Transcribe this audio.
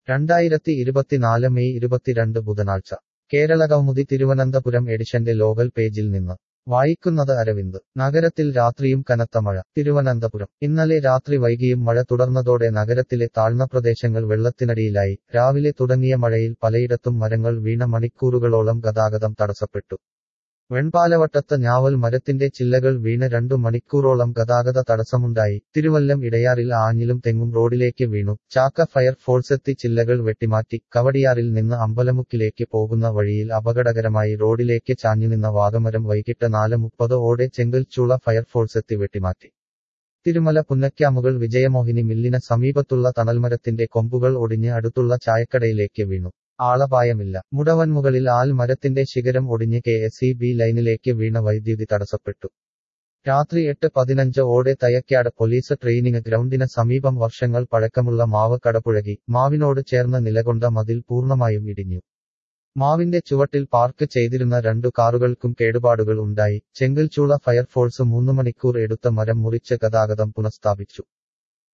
2024 May 22 ബുധനാഴ്ച കേരള കൗമുദി തിരുവനന്തപുരം എഡിഷന്റെ local പേജിൽ നിന്ന് വായിക്കുന്നത് അരവിന്ദ്. നഗരത്തിൽ രാത്രിയും കനത്ത മഴ. തിരുവനന്തപുരം ഇന്നലെ രാത്രി വൈകിയും മഴ തുടർന്നതോടെ നഗരത്തിലെ താഴ്ന്ന പ്രദേശങ്ങൾ വെള്ളത്തിനടിയിലായി. രാവിലെ തുടങ്ങിയ മഴയിൽ പലയിടത്തും മരങ്ങൾ വീണ മണിക്കൂറുകളോളം ഗതാഗതം തടസ്സപ്പെട്ടു. വെൺപാലവട്ടത്ത് ഞാവൽ മരത്തിന്റെ ചില്ലകൾ വീണ് 2 മണിക്കൂറോളം ഗതാഗത തടസ്സമുണ്ടായി. തിരുവല്ലം ഇടയാറിൽ ആഞ്ഞിലും തെങ്ങും റോഡിലേക്ക് വീണു. ചാക്ക ഫയർ ഫോഴ്സെത്തി ചില്ലകൾ വെട്ടിമാറ്റി. കവടിയാറിൽ നിന്ന് അമ്പലമുക്കിലേക്ക് പോകുന്ന വഴിയിൽ അപകടകരമായി റോഡിലേക്ക് ചാഞ്ഞുനിന്ന വാഗമരം വൈകിട്ട് 4:30 ഓടെ ചെങ്കൽച്ചൂള ഫയർഫോഴ്സെത്തി വെട്ടിമാറ്റി. തിരുമല പുന്നക്കാമുകൾ വിജയമോഹിനി മില്ലിന് സമീപത്തുള്ള തണൽമരത്തിന്റെ കൊമ്പുകൾ ഒടിഞ്ഞ് അടുത്തുള്ള ചായക്കടയിലേക്ക് വീണു. ആളപായമില്ല. മുടവൻമുകളിൽ ആൽമരത്തിന്റെ ശിഖരം ഒടിഞ്ഞ് KSEB ലൈനിലേക്ക് വീണ വൈദ്യുതി തടസ്സപ്പെട്ടു. രാത്രി 8:15 ഓടെ തയക്കാട് പോലീസ് ട്രെയിനിങ് ഗ്രൗണ്ടിന് സമീപം വർഷങ്ങൾ പഴക്കമുള്ള മാവ് കടപുഴകി. മാവിനോട് ചേർന്ന് നിലകൊണ്ട മതിൽ പൂർണ്ണമായും ഇടിഞ്ഞു. മാവിന്റെ ചുവട്ടിൽ പാർക്ക് ചെയ്തിരുന്ന 2 കാറുകൾക്കും കേടുപാടുകൾ ഉണ്ടായി. ചെങ്കൽച്ചൂള ഫയർഫോഴ്സ് 3 മണിക്കൂർ എടുത്ത മരം മുറിച്ച് ഗതാഗതം പുനഃസ്ഥാപിച്ചു.